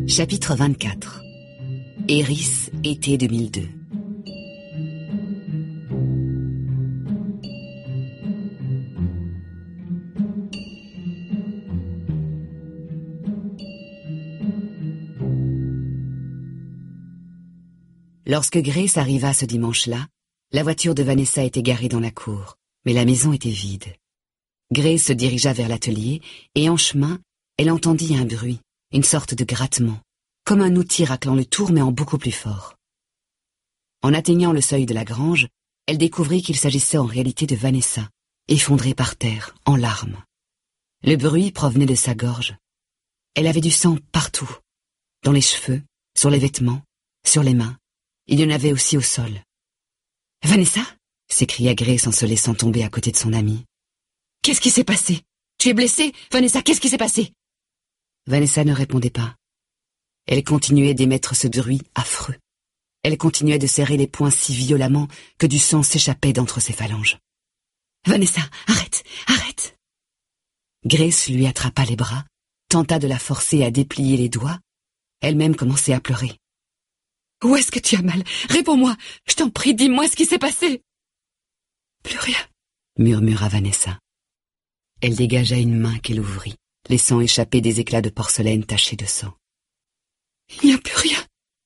Chapitre 24. Eris, été 2002. Lorsque Grace arriva ce dimanche-là, la voiture de Vanessa était garée dans la cour, mais la maison était vide. Grace se dirigea vers l'atelier et en chemin, elle entendit un bruit, une sorte de grattement, comme un outil raclant le tour mais en beaucoup plus fort. En atteignant le seuil de la grange, elle découvrit qu'il s'agissait en réalité de Vanessa, effondrée par terre, en larmes. Le bruit provenait de sa gorge. Elle avait du sang partout, dans les cheveux, sur les vêtements, sur les mains. Il y en avait aussi au sol. « Vanessa ?» s'écria Grace en se laissant tomber à côté de son amie. « Qu'est-ce qui s'est passé? Tu es blessée? Vanessa, qu'est-ce qui s'est passé ?» Vanessa ne répondait pas. Elle continuait d'émettre ce bruit affreux. Elle continuait de serrer les poings si violemment que du sang s'échappait d'entre ses phalanges. « Vanessa, arrête, arrête !» Grace lui attrapa les bras, tenta de la forcer à déplier les doigts. Elle-même commençait à pleurer. « Où est-ce que tu as mal? Réponds-moi, je t'en prie, dis-moi ce qui s'est passé !»« Plus rien, » murmura Vanessa. Elle dégagea une main qu'elle ouvrit, laissant échapper des éclats de porcelaine tachés de sang. « Il n'y a plus rien !»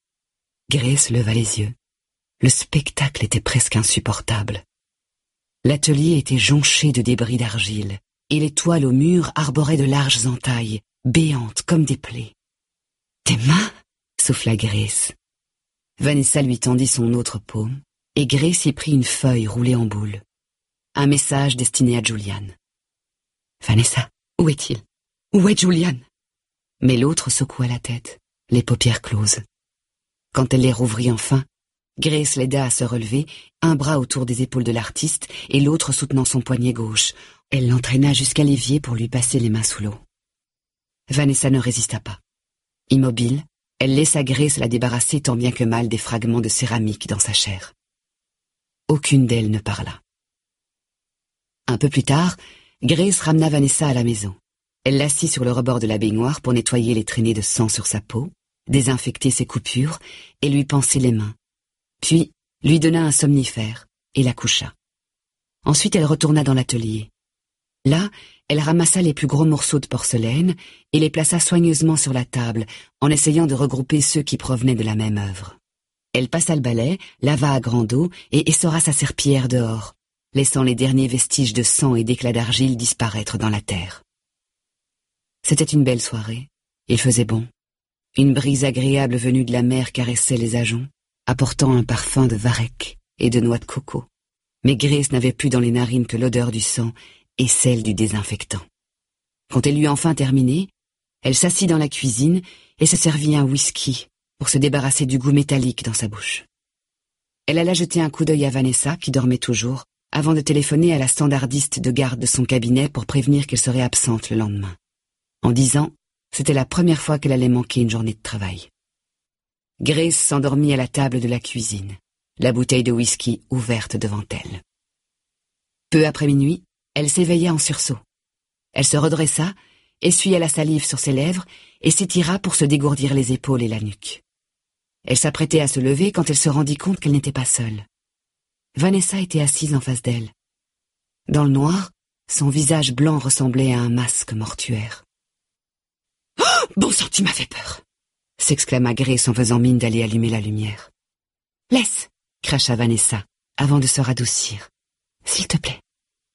Grace leva les yeux. Le spectacle était presque insupportable. L'atelier était jonché de débris d'argile, et les toiles au mur arboraient de larges entailles, béantes comme des plaies. « Tes mains !» souffla Grace. Vanessa lui tendit son autre paume, et Grace y prit une feuille roulée en boule. Un message destiné à Julian. « Vanessa, où est-il? Où est Julian ?» Mais l'autre secoua la tête, les paupières closes. Quand elle les rouvrit enfin, Grace l'aida à se relever, un bras autour des épaules de l'artiste et l'autre soutenant son poignet gauche. Elle l'entraîna jusqu'à l'évier pour lui passer les mains sous l'eau. Vanessa ne résista pas. Immobile, elle laissa Grace la débarrasser tant bien que mal des fragments de céramique dans sa chair. Aucune d'elles ne parla. Un peu plus tard, Grace ramena Vanessa à la maison. Elle l'assit sur le rebord de la baignoire pour nettoyer les traînées de sang sur sa peau, désinfecter ses coupures et lui panser les mains. Puis, lui donna un somnifère et la coucha. Ensuite, elle retourna dans l'atelier. Là, elle ramassa les plus gros morceaux de porcelaine et les plaça soigneusement sur la table, en essayant de regrouper ceux qui provenaient de la même œuvre. Elle passa le balai, lava à grande eau et essora sa serpillière dehors, laissant les derniers vestiges de sang et d'éclats d'argile disparaître dans la terre. C'était une belle soirée. Il faisait bon. Une brise agréable venue de la mer caressait les ajoncs, apportant un parfum de varech et de noix de coco. Mais Grace n'avait plus dans les narines que l'odeur du sang et celle du désinfectant. Quand elle eut enfin terminé, elle s'assit dans la cuisine et se servit un whisky pour se débarrasser du goût métallique dans sa bouche. Elle alla jeter un coup d'œil à Vanessa, qui dormait toujours, avant de téléphoner à la standardiste de garde de son cabinet pour prévenir qu'elle serait absente le lendemain. En 10 ans, c'était la première fois qu'elle allait manquer une journée de travail. Grace s'endormit à la table de la cuisine, la bouteille de whisky ouverte devant elle. Peu après minuit, elle s'éveilla en sursaut. Elle se redressa, essuya la salive sur ses lèvres et s'étira pour se dégourdir les épaules et la nuque. Elle s'apprêtait à se lever quand elle se rendit compte qu'elle n'était pas seule. Vanessa était assise en face d'elle. Dans le noir, son visage blanc ressemblait à un masque mortuaire. « Oh, bon sang, tu m'as fait peur !» s'exclama Grace en faisant mine d'aller allumer la lumière. « Laisse !» cracha Vanessa, avant de se radoucir. « S'il te plaît. »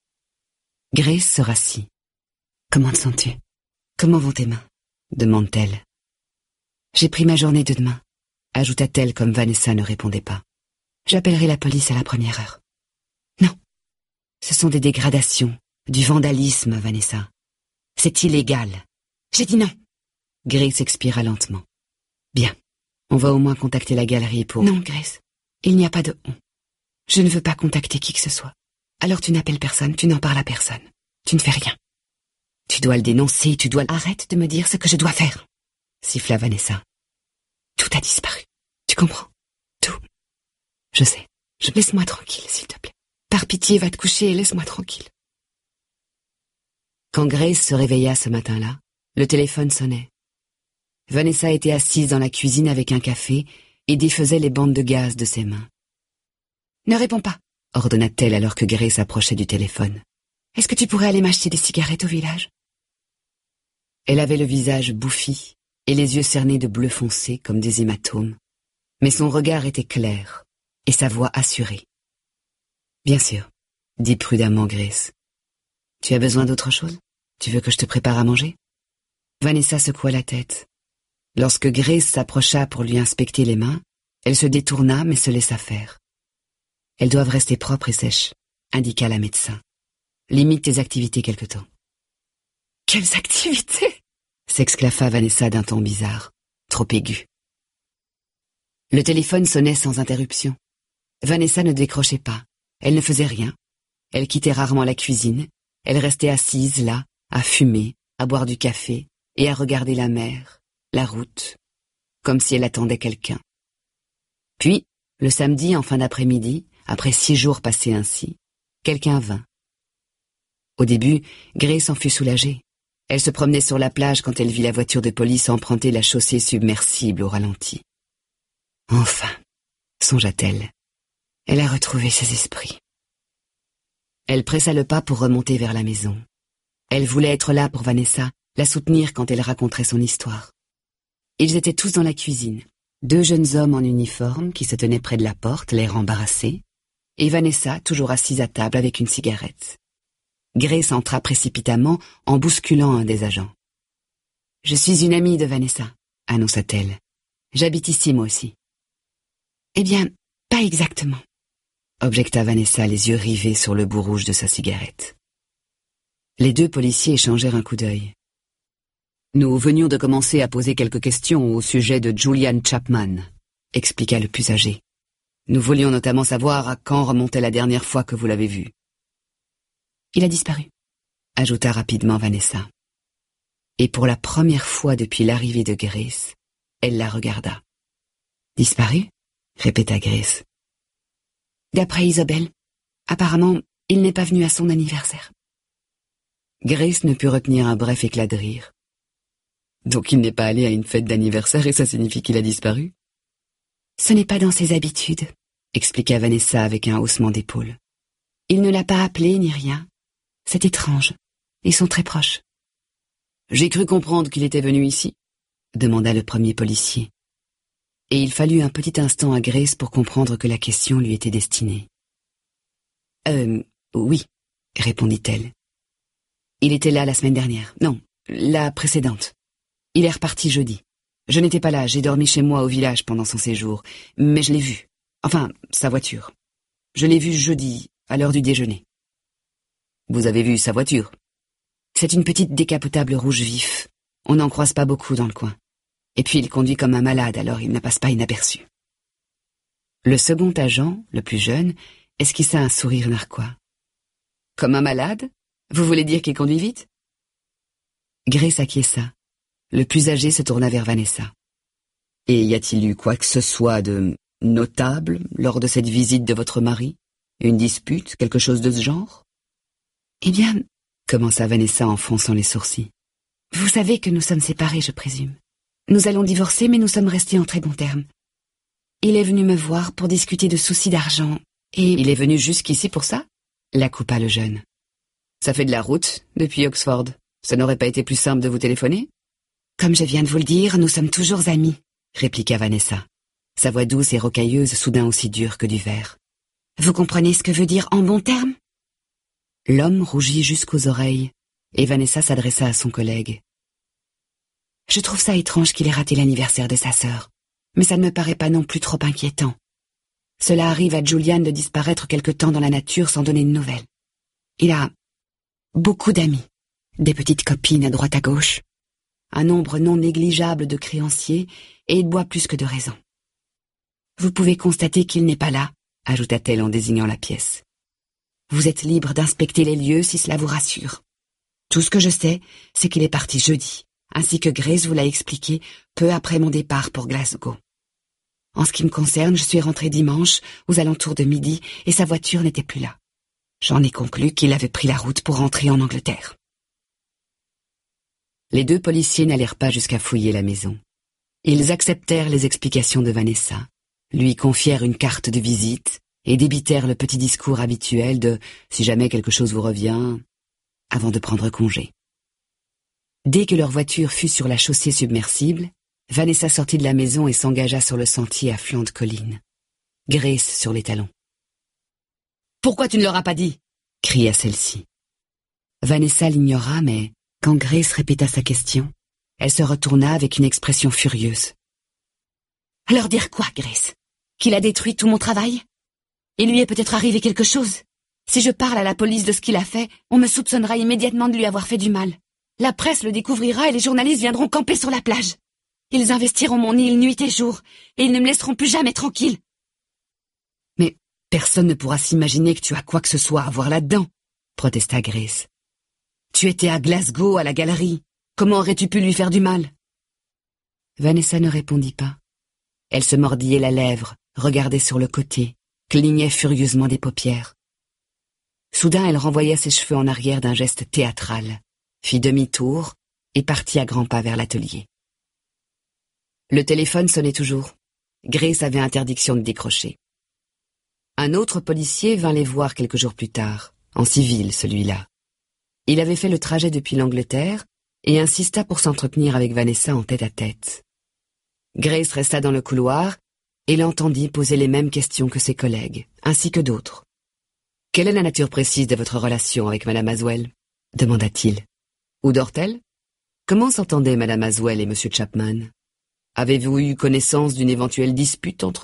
Grace se rassit. « Comment te sens-tu? Comment vont tes mains ?» demande-t-elle. « J'ai pris ma journée de demain, » ajouta-t-elle comme Vanessa ne répondait pas. « J'appellerai la police à la première heure. »« Non, ce sont des dégradations, du vandalisme, Vanessa. C'est illégal. »« J'ai dit non !» Grace expira lentement. « Bien, on va au moins contacter la galerie pour... »« Non, Grace, il n'y a pas de on. Je ne veux pas contacter qui que ce soit. Alors tu n'appelles personne, tu n'en parles à personne. Tu ne fais rien. Tu dois le dénoncer, tu dois... »« Arrête de me dire ce que je dois faire !» siffla Vanessa. « Tout a disparu. Tu comprends? Tout. Je sais. Laisse-moi tranquille, s'il te plaît. Par pitié, va te coucher et laisse-moi tranquille. » Quand Grace se réveilla ce matin-là, le téléphone sonnait. Vanessa était assise dans la cuisine avec un café et défaisait les bandes de gaz de ses mains. « Ne réponds pas !» ordonna-t-elle alors que Grace approchait du téléphone. « Est-ce que tu pourrais aller m'acheter des cigarettes au village ?» Elle avait le visage bouffi et les yeux cernés de bleu foncé comme des hématomes, mais son regard était clair et sa voix assurée. « Bien sûr, » dit prudemment Grace. « Tu as besoin d'autre chose? Tu veux que je te prépare à manger ?» Vanessa secoua la tête. Lorsque Grace s'approcha pour lui inspecter les mains, elle se détourna mais se laissa faire. « Elles doivent rester propres et sèches », indiqua la médecin. « Limite tes activités quelque temps. »« Quelles activités ?» s'exclama Vanessa d'un ton bizarre, trop aigu. Le téléphone sonnait sans interruption. Vanessa ne décrochait pas, elle ne faisait rien. Elle quittait rarement la cuisine, elle restait assise là, à fumer, à boire du café et à regarder la mer, la route, comme si elle attendait quelqu'un. Puis, le samedi en fin d'après-midi, après 6 jours passés ainsi, quelqu'un vint. Au début, Grace en fut soulagée. Elle se promenait sur la plage quand elle vit la voiture de police emprunter la chaussée submersible au ralenti. Enfin, songea-t-elle, elle a retrouvé ses esprits. Elle pressa le pas pour remonter vers la maison. Elle voulait être là pour Vanessa, la soutenir quand elle raconterait son histoire. Ils étaient tous dans la cuisine, 2 jeunes hommes en uniforme qui se tenaient près de la porte, l'air embarrassé, et Vanessa toujours assise à table avec une cigarette. Grace entra précipitamment en bousculant un des agents. « Je suis une amie de Vanessa », annonça-t-elle. « J'habite ici moi aussi. »« Eh bien, pas exactement », objecta Vanessa, les yeux rivés sur le bout rouge de sa cigarette. Les 2 policiers échangèrent un coup d'œil. « Nous venions de commencer à poser quelques questions au sujet de Julian Chapman », expliqua le plus âgé. « Nous voulions notamment savoir à quand remontait la dernière fois que vous l'avez vu. »« Il a disparu », ajouta rapidement Vanessa. Et pour la première fois depuis l'arrivée de Grace, elle la regarda. « Disparu ?» répéta Grace. « D'après Isabelle, apparemment, il n'est pas venu à son anniversaire. » Grace ne put retenir un bref éclat de rire. « Donc il n'est pas allé à une fête d'anniversaire et ça signifie qu'il a disparu ?»« Ce n'est pas dans ses habitudes, » expliqua Vanessa avec un haussement d'épaule. « Il ne l'a pas appelé ni rien. C'est étrange. Ils sont très proches. »« J'ai cru comprendre qu'il était venu ici ?» demanda le premier policier. Et il fallut un petit instant à Grace pour comprendre que la question lui était destinée. « Oui, » répondit-elle. « Il était là la semaine dernière. Non, la précédente. Il est reparti jeudi. Je n'étais pas là, j'ai dormi chez moi au village pendant son séjour, mais je l'ai vu. Enfin, sa voiture. Je l'ai vu jeudi, à l'heure du déjeuner. »« Vous avez vu sa voiture ?»« C'est une petite décapotable rouge vif. On n'en croise pas beaucoup dans le coin. Et puis il conduit comme un malade, alors il ne passe pas inaperçu. » Le second agent, le plus jeune, esquissa un sourire narquois. « Comme un malade ? Vous voulez dire qu'il conduit vite ?» Grace acquiesça. Le plus âgé se tourna vers Vanessa. « Et y a-t-il eu quoi que ce soit de notable lors de cette visite de votre mari ? Une dispute, quelque chose de ce genre ?»« Eh bien, » commença Vanessa en fronçant les sourcils. « Vous savez que nous sommes séparés, je présume. Nous allons divorcer, mais nous sommes restés en très bons termes. Il est venu me voir pour discuter de soucis d'argent, et... »« Il est venu jusqu'ici pour ça ?» la coupa le jeune. « Ça fait de la route, depuis Oxford. Ça n'aurait pas été plus simple de vous téléphoner ?»« Comme je viens de vous le dire, nous sommes toujours amis, » répliqua Vanessa, sa voix douce et rocailleuse soudain aussi dure que du verre. « Vous comprenez ce que veut dire en bons termes ?» L'homme rougit jusqu'aux oreilles, et Vanessa s'adressa à son collègue. « Je trouve ça étrange qu'il ait raté l'anniversaire de sa sœur, mais ça ne me paraît pas non plus trop inquiétant. Cela arrive à Julian de disparaître quelque temps dans la nature sans donner de nouvelles. Il a beaucoup d'amis, des petites copines à droite à gauche, un nombre non négligeable de créanciers, et il boit plus que de raison. Vous pouvez constater qu'il n'est pas là, ajouta-t-elle en désignant la pièce. Vous êtes libre d'inspecter les lieux si cela vous rassure. Tout ce que je sais, c'est qu'il est parti jeudi, ainsi que Grace vous l'a expliqué peu après mon départ pour Glasgow. En ce qui me concerne, je suis rentrée dimanche, aux alentours de midi, et sa voiture n'était plus là. J'en ai conclu qu'il avait pris la route pour rentrer en Angleterre. Les deux policiers n'allèrent pas jusqu'à fouiller la maison. Ils acceptèrent les explications de Vanessa, lui confièrent une carte de visite et débitèrent le petit discours habituel de « si jamais quelque chose vous revient » avant de prendre congé. Dès que leur voiture fut sur la chaussée submersible, Vanessa sortit de la maison et s'engagea sur le sentier à flanc de colline. Grace sur les talons. « Pourquoi tu ne leur as pas dit ?» cria celle-ci. Vanessa l'ignora, mais quand Grace répéta sa question, elle se retourna avec une expression furieuse. « Leur dire quoi, Grace? Qu'il a détruit tout mon travail? Il lui est peut-être arrivé quelque chose. Si je parle à la police de ce qu'il a fait, on me soupçonnera immédiatement de lui avoir fait du mal. La presse le découvrira et les journalistes viendront camper sur la plage. Ils investiront mon île nuit et jour, et ils ne me laisseront plus jamais tranquille. » « Mais personne ne pourra s'imaginer que tu as quoi que ce soit à voir là-dedans, » protesta Grace. « Tu étais à Glasgow, à la galerie. Comment aurais-tu pu lui faire du mal? » Vanessa ne répondit pas. Elle se mordillait la lèvre, regardait sur le côté, clignait furieusement des paupières. Soudain, elle renvoya ses cheveux en arrière d'un geste théâtral, fit demi-tour et partit à grands pas vers l'atelier. Le téléphone sonnait toujours. Grace avait interdiction de décrocher. Un autre policier vint les voir quelques jours plus tard, en civil celui-là. Il avait fait le trajet depuis l'Angleterre et insista pour s'entretenir avec Vanessa en tête-à-tête. Grace resta dans le couloir et l'entendit poser les mêmes questions que ses collègues, ainsi que d'autres. « Quelle est la nature précise de votre relation avec Madame Aswell ?» demanda-t-il. « Où dort-elle? Comment s'entendaient Madame Aswell et Monsieur Chapman? Avez-vous eu connaissance d'une éventuelle dispute entre eux ?»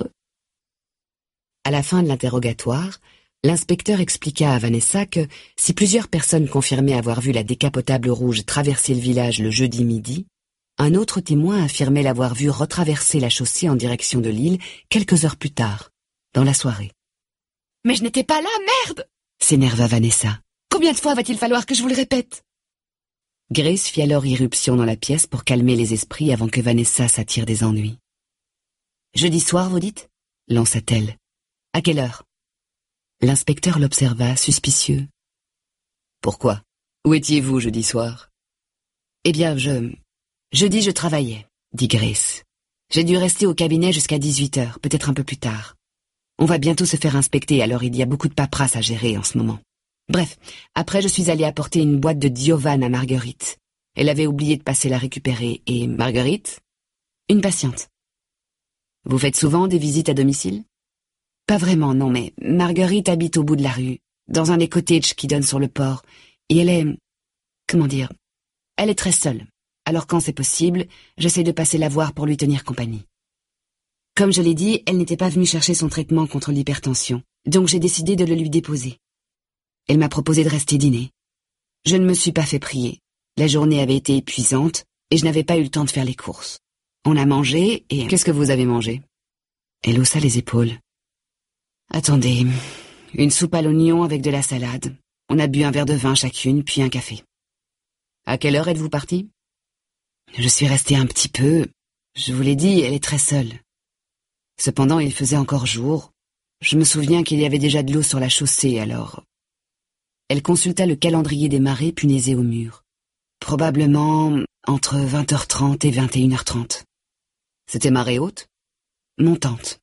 À la fin de l'interrogatoire, l'inspecteur expliqua à Vanessa que, si plusieurs personnes confirmaient avoir vu la décapotable rouge traverser le village le jeudi midi, un autre témoin affirmait l'avoir vue retraverser la chaussée en direction de l'île quelques heures plus tard, dans la soirée. « Mais je n'étais pas là, merde !» s'énerva Vanessa. « Combien de fois va-t-il falloir que je vous le répète ?» Grace fit alors irruption dans la pièce pour calmer les esprits avant que Vanessa s'attire des ennuis. « Jeudi soir, vous dites ?» lança-t-elle. « À quelle heure ?» L'inspecteur l'observa, suspicieux. « Pourquoi? Où étiez-vous jeudi soir ?»« Eh bien, jeudi, je travaillais, » dit Grace. « J'ai dû rester au cabinet jusqu'à 18h, peut-être un peu plus tard. On va bientôt se faire inspecter, alors il y a beaucoup de paperasse à gérer en ce moment. Bref, après je suis allée apporter une boîte de Diovan à Marguerite. Elle avait oublié de passer la récupérer, et Marguerite? Une patiente. Vous faites souvent des visites à domicile? Pas vraiment, non, mais Marguerite habite au bout de la rue, dans un des cottages qui donne sur le port, et elle est... comment dire? Elle est très seule. Alors quand c'est possible, j'essaie de passer la voir pour lui tenir compagnie. Comme je l'ai dit, elle n'était pas venue chercher son traitement contre l'hypertension, donc j'ai décidé de le lui déposer. Elle m'a proposé de rester dîner. Je ne me suis pas fait prier. La journée avait été épuisante et je n'avais pas eu le temps de faire les courses. On a mangé et... Qu'est-ce que vous avez mangé? Elle haussa les épaules. Attendez, une soupe à l'oignon avec de la salade. On a bu un verre de vin chacune, puis un café. À quelle heure êtes-vous partie? Je suis restée un petit peu. Je vous l'ai dit, elle est très seule. Cependant, il faisait encore jour. Je me souviens qu'il y avait déjà de l'eau sur la chaussée, alors... Elle consulta le calendrier des marées punaisé au mur. Probablement entre 20h30 et 21h30. C'était marée haute? Montante.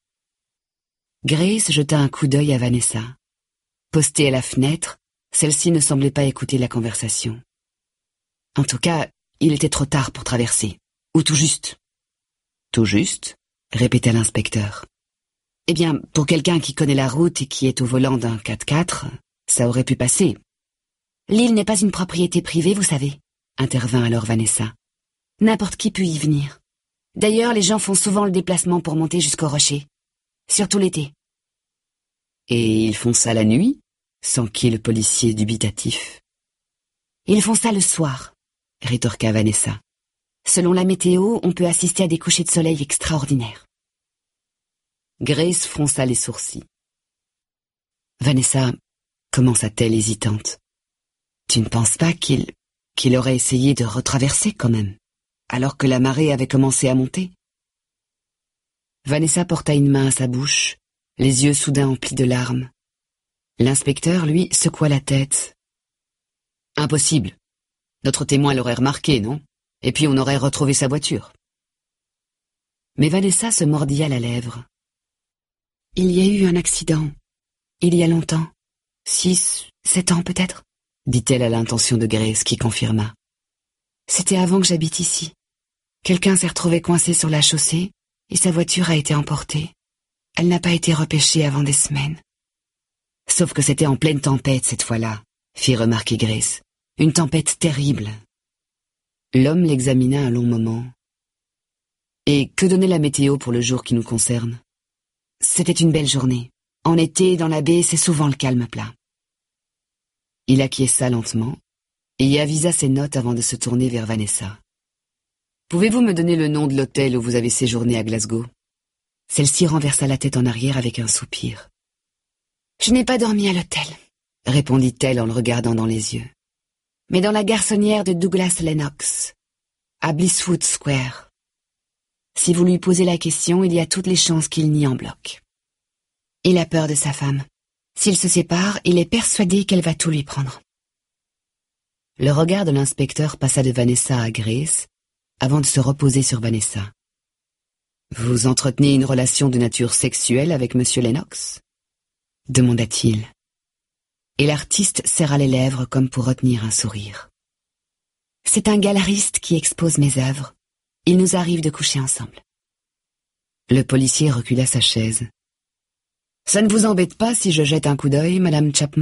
Grace jeta un coup d'œil à Vanessa. Postée à la fenêtre, celle-ci ne semblait pas écouter la conversation. En tout cas, il était trop tard pour traverser. Ou tout juste. Tout juste? Répéta l'inspecteur. Eh bien, pour quelqu'un qui connaît la route et qui est au volant d'un 4x4, ça aurait pu passer. L'île n'est pas une propriété privée, vous savez, intervint alors Vanessa. N'importe qui peut y venir. D'ailleurs, les gens font souvent le déplacement pour monter jusqu'au rocher. Surtout l'été. Et ils font ça la nuit? S'enquit le policier dubitatif. Ils font ça le soir, rétorqua Vanessa. Selon la météo, on peut assister à des couchers de soleil extraordinaires. Grace fronça les sourcils. Vanessa, commença-t-elle hésitante. Tu ne penses pas qu'il aurait essayé de retraverser quand même, alors que la marée avait commencé à monter? Vanessa porta une main à sa bouche, les yeux soudain emplis de larmes. L'inspecteur, lui, secoua la tête. Impossible. Notre témoin l'aurait remarqué, non? Et puis on aurait retrouvé sa voiture. mais Vanessa se mordilla la lèvre. « Il y a eu un accident, il y a longtemps, 6, 7 ans peut-être ?» dit-elle à l'intention de Grace, qui confirma. « C'était avant que j'habite ici. Quelqu'un s'est retrouvé coincé sur la chaussée et sa voiture a été emportée. Elle n'a pas été repêchée avant des semaines. » « Sauf que c'était en pleine tempête cette fois-là, » fit remarquer Grace. « Une tempête terrible. » L'homme l'examina un long moment. « Et que donnait la météo pour le jour qui nous concerne ?»« C'était une belle journée. En été, dans la baie, c'est souvent le calme plat. » Il acquiesça lentement et y avisa ses notes avant de se tourner vers Vanessa. « Pouvez-vous me donner le nom de l'hôtel où vous avez séjourné à Glasgow ?» Celle-ci renversa la tête en arrière avec un soupir. « Je n'ai pas dormi à l'hôtel, » répondit-elle en le regardant dans les yeux. « Mais dans la garçonnière de Douglas Lennox, à Blisswood Square. Si vous lui posez la question, il y a toutes les chances qu'il nie en bloc. Il a peur de sa femme. S'ils se séparent, il est persuadé qu'elle va tout lui prendre. » Le regard de l'inspecteur passa de Vanessa à Grace, avant de se reposer sur Vanessa. « Vous entretenez une relation de nature sexuelle avec Monsieur Lennox ?» demanda-t-il. Et l'artiste serra les lèvres comme pour retenir un sourire. « C'est un galeriste qui expose mes œuvres. Il nous arrive de coucher ensemble. » Le policier recula sa chaise. « Ça ne vous embête pas si je jette un coup d'œil, Madame Chapman ?»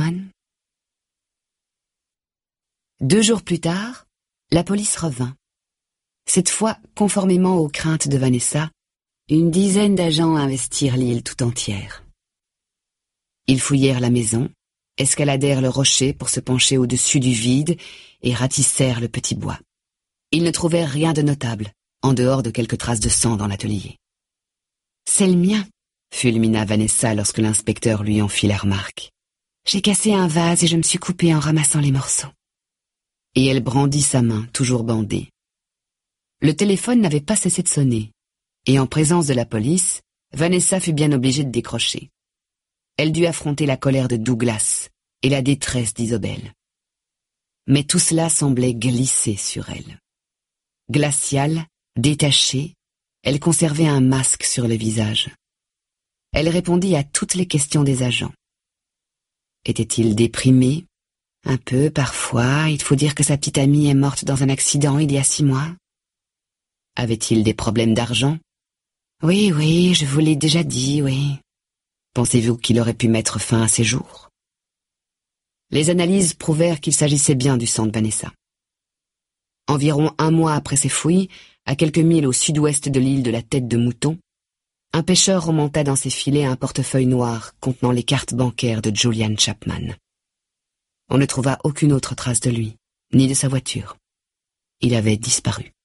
2 jours plus tard, la police revint. Cette fois, conformément aux craintes de Vanessa, une dizaine d'agents investirent l'île tout entière. Ils fouillèrent la maison, escaladèrent le rocher pour se pencher au-dessus du vide et ratissèrent le petit bois. Ils ne trouvèrent rien de notable, en dehors de quelques traces de sang dans l'atelier. « C'est le mien », fulmina Vanessa lorsque l'inspecteur lui en fit la remarque. « J'ai cassé un vase et je me suis coupée en ramassant les morceaux. » Et elle brandit sa main, toujours bandée. Le téléphone n'avait pas cessé de sonner, et en présence de la police, Vanessa fut bien obligée de décrocher. Elle dut affronter la colère de Douglas et la détresse d'Isobel. Mais tout cela semblait glisser sur elle. Glaciale, détachée, elle conservait un masque sur le visage. Elle répondit à toutes les questions des agents. Était-il déprimé? Un peu, parfois. Il faut dire que sa petite amie est morte dans un accident il y a 6 mois. Avait-il des problèmes d'argent? Oui, je vous l'ai déjà dit, oui. Pensez-vous qu'il aurait pu mettre fin à ses jours? Les analyses prouvèrent qu'il s'agissait bien du sang de Vanessa. Environ 1 mois après ces fouilles, à quelques milles au sud-ouest de l'île de la Tête de Mouton, un pêcheur remonta dans ses filets un portefeuille noir contenant les cartes bancaires de Julian Chapman. On ne trouva aucune autre trace de lui, ni de sa voiture. Il avait disparu.